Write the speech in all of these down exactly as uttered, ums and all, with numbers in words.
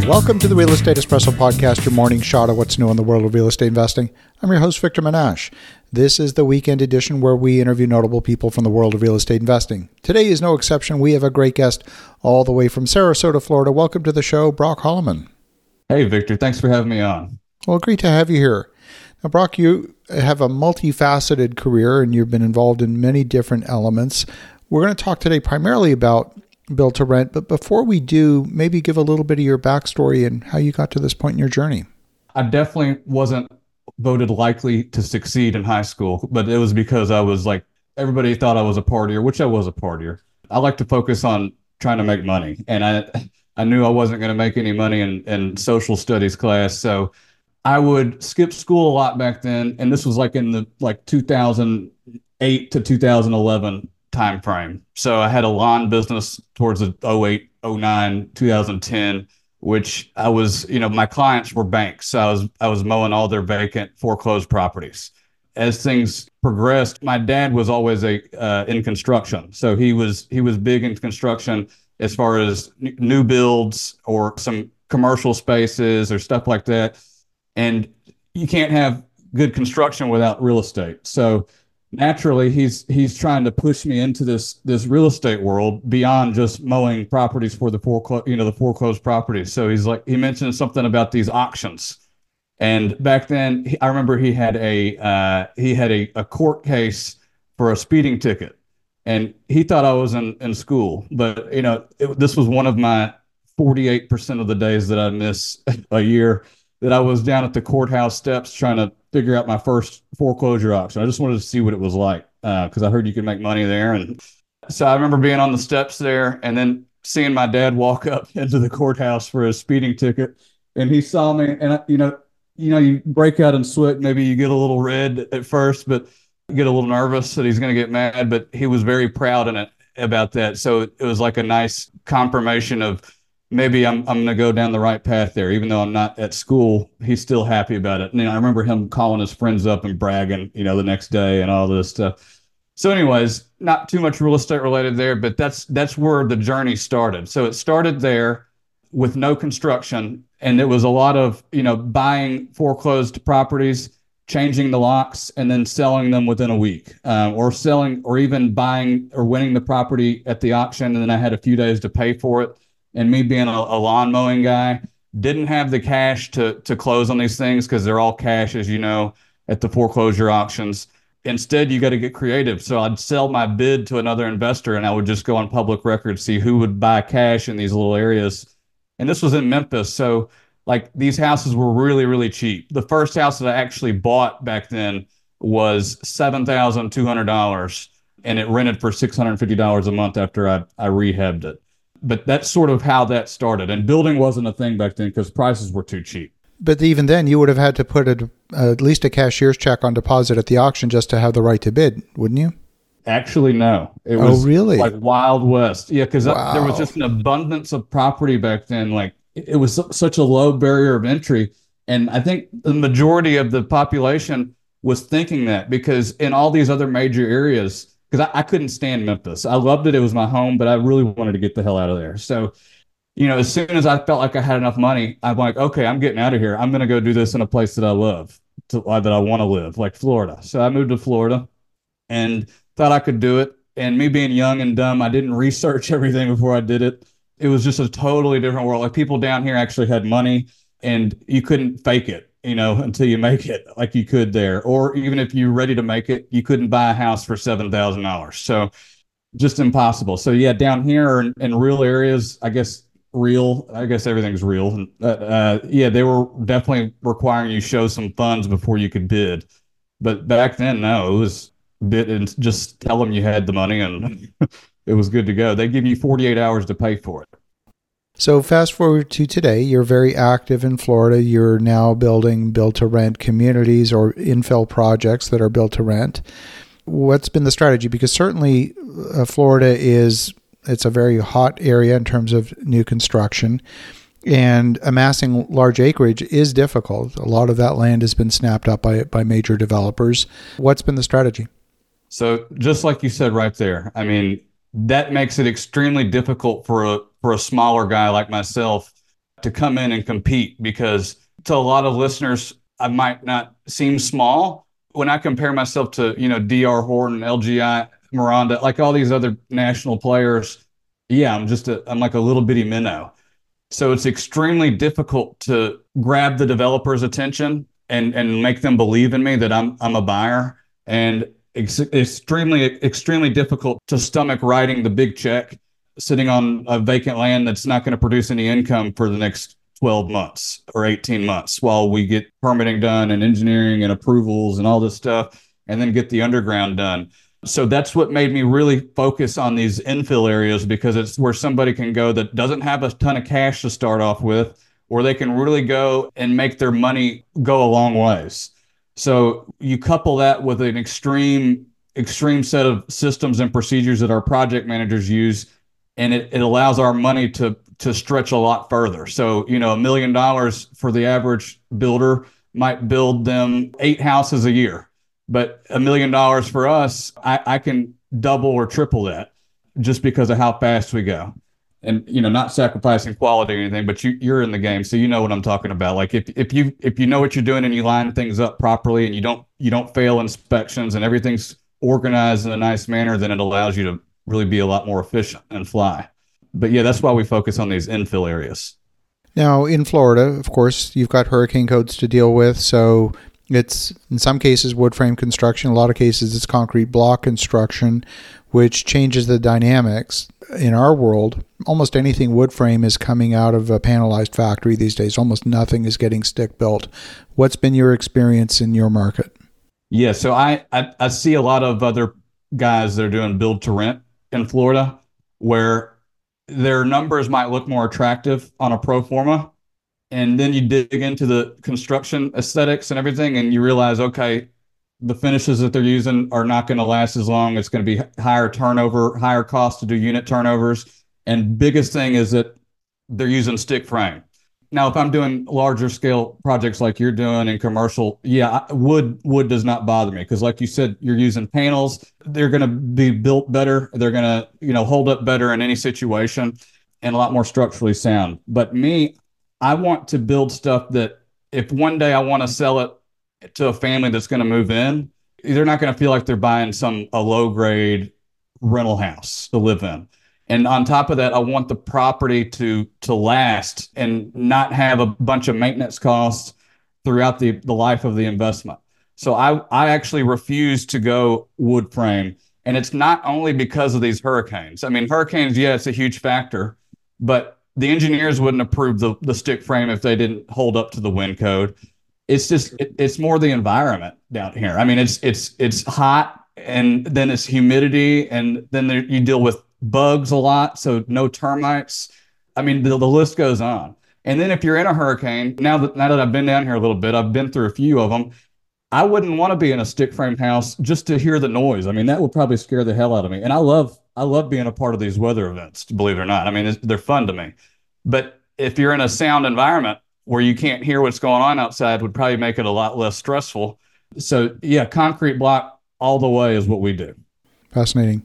Welcome to the Real Estate Espresso Podcast, your morning shot of what's new in the world of real estate investing. I'm your host, Victor Menashe. This is the weekend edition where we interview notable people from the world of real estate investing. Today is no exception. We have a great guest all the way from Sarasota, Florida. Welcome to the show, Brock Holloman. Hey, Victor. Thanks for having me on. Well, great to have you here. Now, Brock, you have a multifaceted career and you've been involved in many different elements. We're going to talk today primarily about build to rent, but before we do, maybe give a little bit of your backstory and how you got to this point in your journey. I definitely wasn't voted likely to succeed in high school, but it was because I was like, everybody thought I was a partier, which I was a partier. I like to focus on trying to make money. And I I knew I wasn't going to make any money in, in social studies class. So I would skip school a lot back then. And this was like in the like two thousand eight to two thousand eleven time frame. So I had a lawn business towards the oh eight, oh nine, two thousand ten, which I was, you know, my clients were banks. So I was, I was mowing all their vacant foreclosed properties. As things progressed, my dad was always a uh, in construction. So he was, he was big in construction as far as n- new builds or some commercial spaces or stuff like that. And you can't have good construction without real estate. So naturally, he's he's trying to push me into this this real estate world beyond just mowing properties for the foreclosed, you know, the foreclosed properties. So he's like, he mentioned something about these auctions, and back then, he, I remember he had a uh, he had a, a court case for a speeding ticket, and he thought I was in, in school, but you know, it, this was one of my forty-eight percent of the days that I miss a year that I was down at the courthouse steps trying to figure out my first foreclosure auction. I just wanted to see what it was like because uh, I heard you could make money there. And so I remember being on the steps there and then seeing my dad walk up into the courthouse for a speeding ticket. And he saw me and, I, you know, you know, you break out in sweat. Maybe you get a little red at first, but you get a little nervous that he's going to get mad. But he was very proud in it, about that. So it was like a nice confirmation of, maybe I'm I'm going to go down the right path there. Even though I'm not at school, he's still happy about it. And you know, I remember him calling his friends up and bragging, you know, the next day and all this stuff. So anyways, not too much real estate related there, but that's that's where the journey started. So it started there with no construction. And it was a lot of, you know, buying foreclosed properties, changing the locks, and then selling them within a week, um, or selling or even buying or winning the property at the auction. And then I had a few days to pay for it. And me being a, a lawn mowing guy, didn't have the cash to to close on these things because they're all cash, as you know, at the foreclosure auctions. Instead, you got to get creative. So I'd sell my bid to another investor and I would just go on public record, see who would buy cash in these little areas. And this was in Memphis. So like these houses were really, really cheap. The first house that I actually bought back then was seven thousand two hundred dollars and it rented for six hundred fifty dollars a month after I, I rehabbed it. But that's sort of how that started. And building wasn't a thing back then because prices were too cheap. But even then, you would have had to put a, at least a cashier's check on deposit at the auction just to have the right to bid, wouldn't you? Actually, no. It was oh, really? like Wild West. Yeah, because wow. there was just an abundance of property back then. Like it was such a low barrier of entry. And I think the majority of the population was thinking that because in all these other major areas, because I, I couldn't stand Memphis. I loved it. It was my home, but I really wanted to get the hell out of there. So, you know, as soon as I felt like I had enough money, I'm like, okay, I'm getting out of here. I'm going to go do this in a place that I love, to, uh, that I want to live, like Florida. So I moved to Florida and thought I could do it. And me being young and dumb, I didn't research everything before I did it. It was just a totally different world. Like people down here actually had money and you couldn't fake it, you know, until you make it like you could there. Or even if you're ready to make it, you couldn't buy a house for seven thousand dollars. So just impossible. So yeah, down here in, in real areas, I guess real, I guess everything's real. Uh, uh, yeah, they were definitely requiring you show some funds before you could bid. But back then, no, it was bid and just tell them you had the money and it was good to go. They give you forty-eight hours to pay for it. So fast forward to today, you're very active in Florida. You're now building build-to-rent communities or infill projects that are built to rent. What's been the strategy? Because certainly uh, Florida is, it's a very hot area in terms of new construction, and amassing large acreage is difficult. A lot of that land has been snapped up by by major developers. What's been the strategy? So just like you said right there, I mean, that makes it extremely difficult for a for a smaller guy like myself to come in and compete, because to a lot of listeners, I might not seem small when I compare myself to, you know, D R Horton, L G I, Miranda, like all these other national players. Yeah, I'm just a, I'm like a little bitty minnow. So it's extremely difficult to grab the developer's attention and and make them believe in me that I'm I'm a buyer, and ex- extremely extremely difficult to stomach writing the big check, sitting on a vacant land that's not going to produce any income for the next twelve months or eighteen months while we get permitting done and engineering and approvals and all this stuff, and then get the underground done. So that's what made me really focus on these infill areas, because it's where somebody can go that doesn't have a ton of cash to start off with, or they can really go and make their money go a long ways. So you couple that with an extreme, extreme set of systems and procedures that our project managers use, and it, it allows our money to to stretch a lot further. So, you know, a million dollars for the average builder might build them eight houses a year. But a million dollars for us, I, I can double or triple that just because of how fast we go. And, you know, not sacrificing quality or anything, but you, you're in the game, so you know what I'm talking about. Like if, if you if you know what you're doing and you line things up properly, and you don't you don't fail inspections, and everything's organized in a nice manner, then it allows you to really be a lot more efficient and fly. But yeah, that's why we focus on these infill areas. Now, in Florida, of course, you've got hurricane codes to deal with, so it's, in some cases, wood frame construction. In a lot of cases, it's concrete block construction, which changes the dynamics. In our world, almost anything wood frame is coming out of a panelized factory these days. Almost nothing is getting stick built. What's been your experience in your market? Yeah, so I, I, I see a lot of other guys that are doing build to rent in Florida, where their numbers might look more attractive on a pro forma. And then you dig into the construction aesthetics and everything, and you realize, okay, the finishes that they're using are not going to last as long. It's going to be higher turnover, higher cost to do unit turnovers. And biggest thing is that they're using stick frame. Now, if I'm doing larger scale projects like you're doing in commercial, yeah, wood wood does not bother me, because like you said, you're using panels. They're going to be built better. They're going to, you know, hold up better in any situation, and a lot more structurally sound. But me, I want to build stuff that if one day I want to sell it to a family that's going to move in, they're not going to feel like they're buying some a low grade rental house to live in. And on top of that, I want the property to to last and not have a bunch of maintenance costs throughout the, the life of the investment. So I, I actually refuse to go wood frame. And it's not only because of these hurricanes. I mean, hurricanes, yeah, it's a huge factor, but the engineers wouldn't approve the, the stick frame if they didn't hold up to the wind code. It's just, it, it's more the environment down here. I mean, it's it's it's hot, and then it's humidity, and then there, you deal with bugs a lot, so no termites. I mean, the, the list goes on. And then if you're in a hurricane, now that now that I've been down here a little bit, I've been through a few of them. I wouldn't want to be in a stick frame house just to hear the noise. I mean, that would probably scare the hell out of me. And I love I love being a part of these weather events, believe it or not. I mean, they're fun to me. But if you're in a sound environment where you can't hear what's going on outside, would probably make it a lot less stressful. So yeah, concrete block all the way is what we do. Fascinating.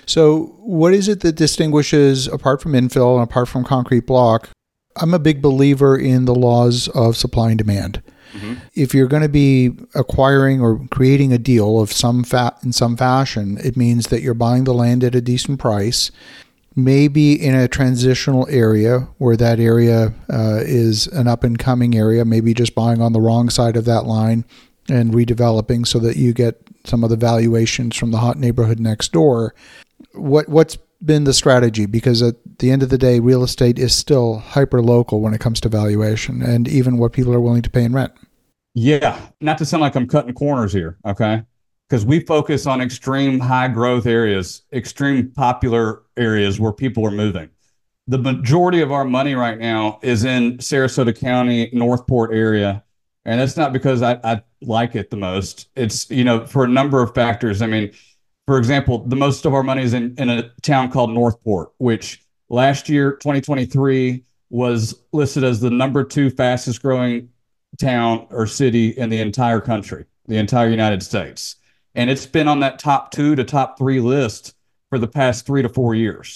So what is it that distinguishes, apart from infill and apart from concrete block? I'm a big believer in the laws of supply and demand. Mm-hmm. If you're going to be acquiring or creating a deal of some fa- in some fashion, it means that you're buying the land at a decent price, maybe in a transitional area where that area uh, is an up-and-coming area, maybe just buying on the wrong side of that line and redeveloping so that you get some of the valuations from the hot neighborhood next door. What, what's been the strategy? Because at the end of the day, real estate is still hyper-local when it comes to valuation and even what people are willing to pay in rent. Yeah, not to sound like I'm cutting corners here, okay? Because we focus on extreme high growth areas, extreme popular areas where people are moving. The majority of our money right now is in Sarasota County, Northport area. And that's not because I, I like it the most. It's, you know, for a number of factors. I mean, for example, the most of our money is in, in a town called Northport, which last year, twenty twenty-three, was listed as the number two fastest growing town or city in the entire country, the entire United States. And it's been on that top two to top three list for the past three to four years.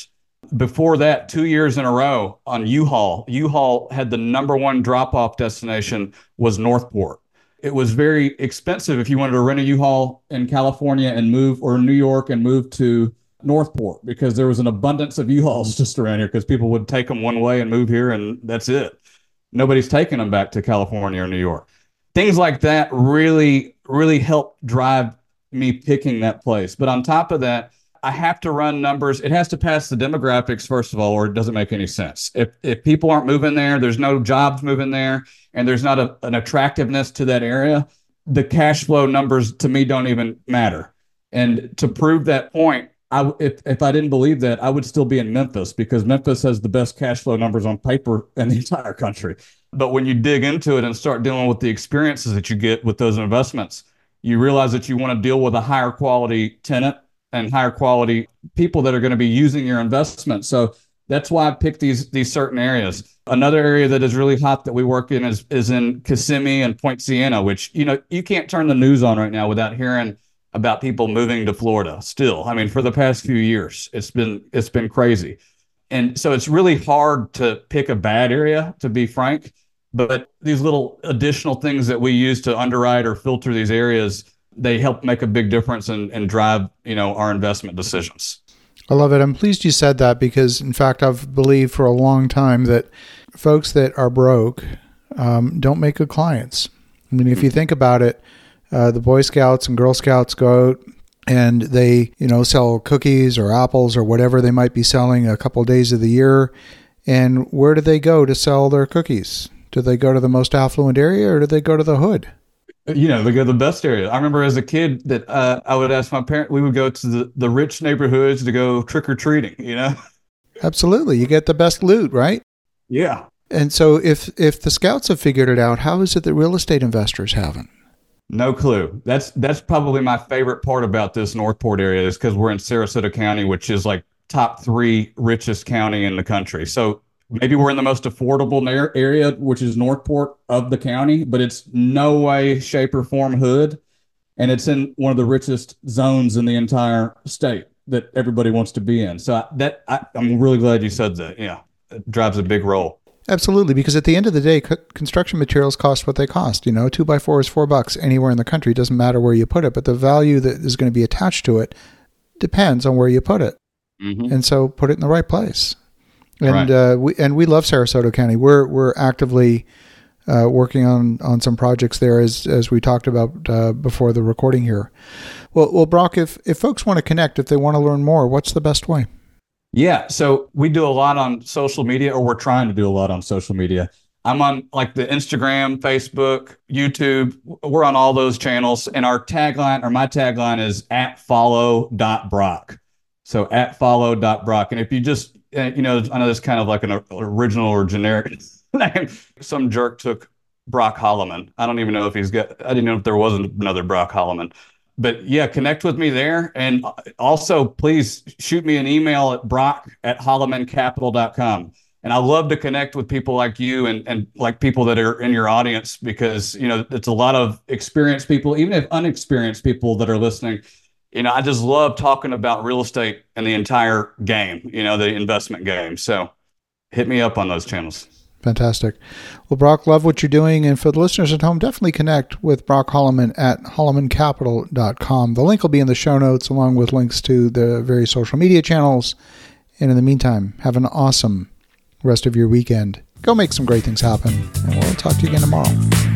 Before that, two years in a row on U-Haul, U-Haul had the number one drop-off destination was Northport. It was very expensive if you wanted to rent a U-Haul in California and move, or New York and move to Northport, because there was an abundance of U-Hauls just around here because people would take them one way and move here and that's it. Nobody's taking them back to California or New York. Things like that really, really help drive me picking that place. But on top of that, I have to run numbers. It has to pass the demographics, first of all, or it doesn't make any sense. If if people aren't moving there, there's no jobs moving there, and there's not a, an attractiveness to that area, the cash flow numbers to me don't even matter. And to prove that point, I, if, if I didn't believe that, I would still be in Memphis, because Memphis has the best cash flow numbers on paper in the entire country. But when you dig into it and start dealing with the experiences that you get with those investments, you realize that you want to deal with a higher quality tenant and higher quality people that are going to be using your investment. So that's why I picked these these certain areas. Another area that is really hot that we work in is is in Kissimmee and Point Siena, which, you know, you can't turn the news on right now without hearing about people moving to Florida still. I mean, for the past few years, it's been it's been crazy. And so it's really hard to pick a bad area, to be frank. But these little additional things that we use to underwrite or filter these areas, they help make a big difference and, and drive, you know, our investment decisions. I love it. I'm pleased you said that, because, in fact, I've believed for a long time that folks that are broke um, don't make good clients. I mean, if you think about it, uh, the Boy Scouts and Girl Scouts go out and they, you know, sell cookies or apples or whatever they might be selling a couple of days of the year. And where do they go to sell their cookies? Do they go to the most affluent area, or do they go to the hood? You know, they go to the best area. I remember as a kid that uh, I would ask my parents, we would go to the, the rich neighborhoods to go trick-or-treating, you know? Absolutely. You get the best loot, right? Yeah. And so if if the Scouts have figured it out, how is it that real estate investors haven't? No clue. That's that's probably my favorite part about this Northport area, is because we're in Sarasota County, which is like top three richest county in the country. So maybe we're in the most affordable area, which is Northport of the county, but it's no way, shape, or form hood. And it's in one of the richest zones in the entire state that everybody wants to be in. So that I, I'm really glad you said that. Yeah, it drives a big role. Absolutely, because at the end of the day, co- construction materials cost what they cost. You know, two by four is four bucks anywhere in the country. It doesn't matter where you put it, but the value that is going to be attached to it depends on where you put it. Mm-hmm. And so put it in the right place. And right. uh, we and we love Sarasota County. We're we're actively uh, working on, on some projects there, as as we talked about uh, before the recording here. Well, well, Brock, if if folks want to connect, if they want to learn more, what's the best way? Yeah, so we do a lot on social media, or we're trying to do a lot on social media. I'm on like the Instagram, Facebook, YouTube. We're on all those channels, and our tagline, or my tagline, is at follow dot brock. So at follow dot brock, and if you just you know, I know it's kind of like an original or generic name. Some jerk took Brock Holloman. I don't even know if he's got, I didn't know if there wasn't another Brock Holloman. But yeah, connect with me there. And also, please shoot me an email at brock at holloman capital dot com. And I love to connect with people like you and, and like people that are in your audience, because, you know, it's a lot of experienced people, even if unexperienced people that are listening. You know, I just love talking about real estate and the entire game, you know, the investment game. So hit me up on those channels. Fantastic. Well, Brock, love what you're doing. And for the listeners at home, definitely connect with Brock Holloman at holloman capital dot com. The link will be in the show notes, along with links to the various social media channels. And in the meantime, have an awesome rest of your weekend. Go make some great things happen. And we'll talk to you again tomorrow.